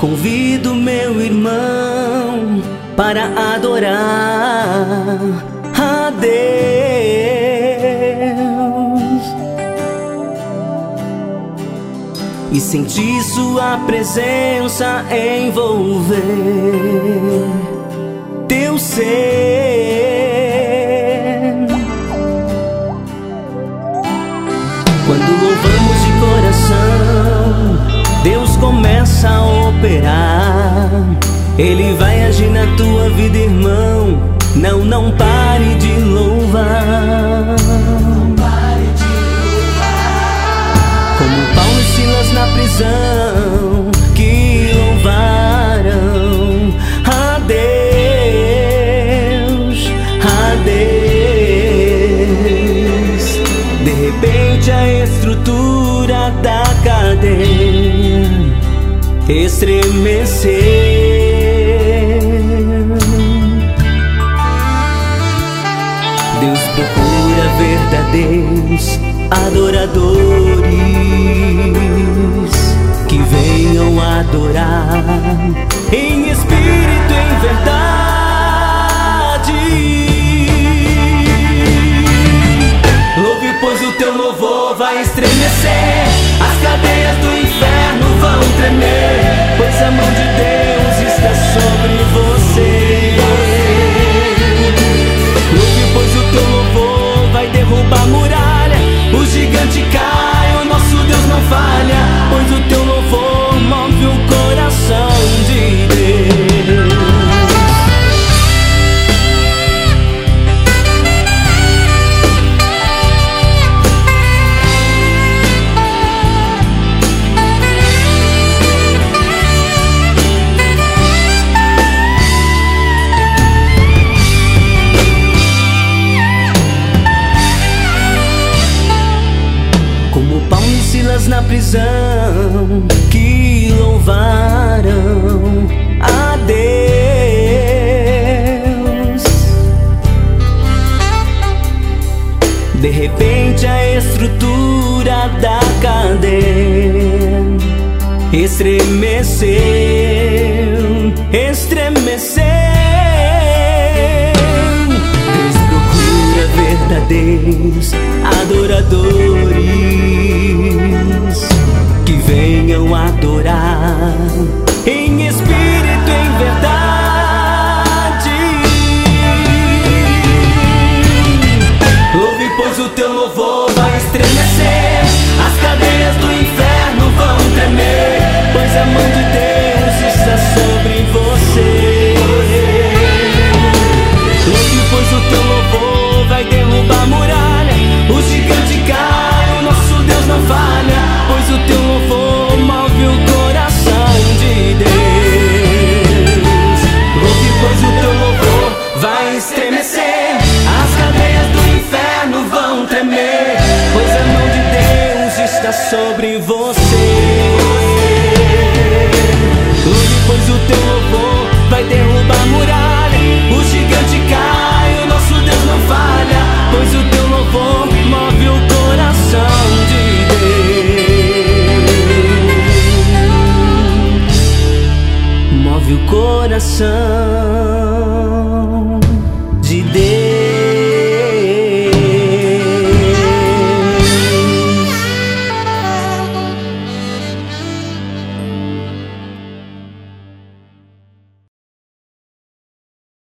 Convido meu irmão para adorar a Deus e sentir sua presença envolver teu ser. Quando louvamos de coração, Deus começa a operar. Ele vai agir na tua vida, irmão. Não pare de louvar. Como Paulo e Silas na prisão, que louvaram a Deus, a Deus. De repente a estrutura da cadeia estremeceu. Deus procura verdadeiros adoradores que venham adorar em espírito e em verdade. Louve, pois o teu louvor vai estremecer, as cadeias do inferno vão tremer, pois a mão de Deus está sobre você. Louve, pois o teu louvor vai derrubar muralha, o gigante cai, o nosso Deus não falha, pois o teu louvor move o coração de Deus. Na prisão, que louvaram a Deus. De repente a estrutura da cadeia estremeceu, estremeceu. Deus procura verdadeiros adoradores que venham adorar em espírito e em verdade. Louve, pois o teu louvor vai estremecer, as cadeias do inferno vão tremer, pois a mão de Deus está sobre você. Louve, pois o teu louvor vai derrubar muralha, o gigante cai, o nosso Deus não falha, pois o teu louvor move o coração de Deus. Louve, pois o teu louvor vai estremecer, as cadeias do inferno vão tremer, pois a mão de Deus está sobre você. Louve, pois o teu louvor vai derrubar muralha, o gigante cai, o nosso Deus não falha, pois o teu louvor move o coração de Deus. Move o coração